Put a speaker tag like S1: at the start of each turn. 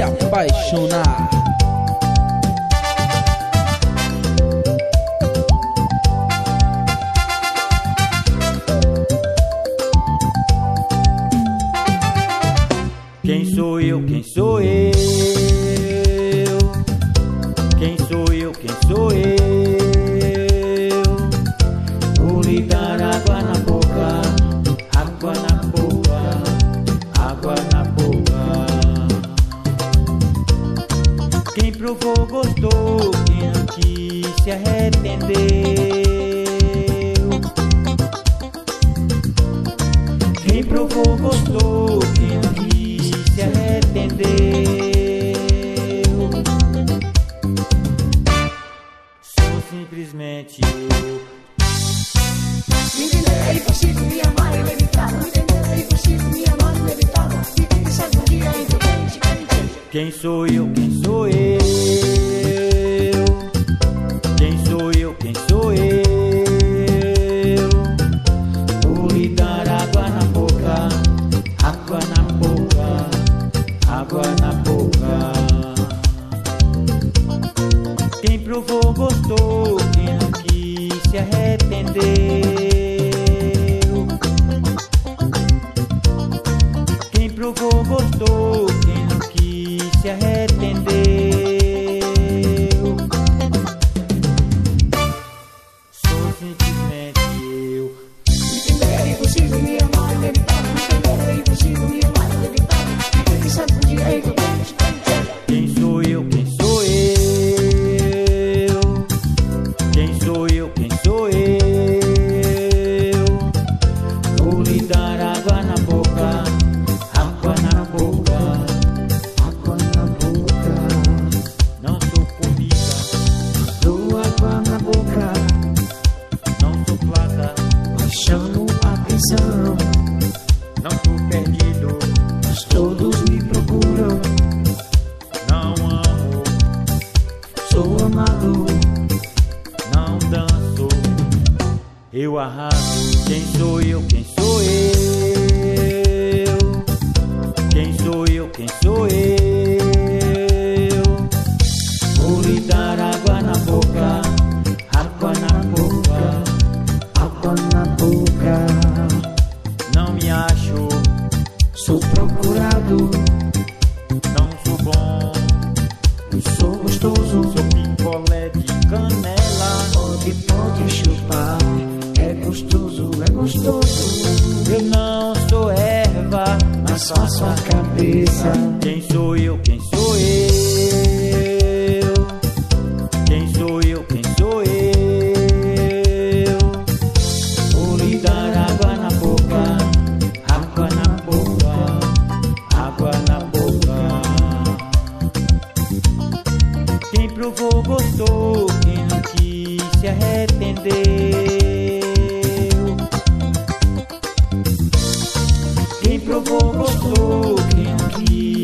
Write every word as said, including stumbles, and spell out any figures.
S1: se apaixonar.
S2: Quem sou eu, quem sou eu? Quem sou eu, quem sou eu? Vou lhe dar água na boca, água na boca, água na boca. Quem provou gostou, quem não quis se arrependeu. Quem provou gostou, quem não quis se arrependeu. Sou simplesmente eu.
S3: Me entender é impossível, me amar é inevitável. Me entender é impossível, me amar é inevitável. E quem sabe um dia é importante,
S2: quem sou eu, quem sou eu? Quem sou eu, quem sou eu? Vou lhe dar água na boca, água na boca, água na boca. Quem provou gostou, quem não quis se arrependeu. Quem provou gostou, quem não quis se arrependeu. Sou simplesmente eu.
S3: Me entender é impossível, me amar é inevitável. Me entender é impossível, me amar é inevitável. E quem sabe um dia é importante.
S2: Quem sou eu, quem sou eu? Quem sou eu, quem sou eu? Vou lhe dar água na boca, água na boca, água na boca. Não sou comida,
S3: Dou água na boca,
S2: não sou plata,
S3: mas chamo atenção.
S2: não sou perdido,
S3: Mas todos me procuram,
S2: não amo,
S3: sou amado.
S2: não danço, eu arraso. Quem sou eu, quem sou eu? Quem sou eu, quem sou eu? Vou lhe dar água na boca, água na boca,
S3: Água na boca,
S2: não me acho,
S3: sou procurado,
S2: não sou bom,
S3: sou gostoso.
S2: sou picolé de canela.
S3: Pode, pode chupar, é gostoso, é gostoso.
S2: Eu não sou erva,
S3: Mas faço a cabeça,
S2: quem sou eu, quem sou eu? Quem sou eu, quem sou eu? Vou lhe dar água na boca, água na boca, água na boca. Quem provou gostou, quem não quis se arrependeu. Quem provou gostou, quem não quis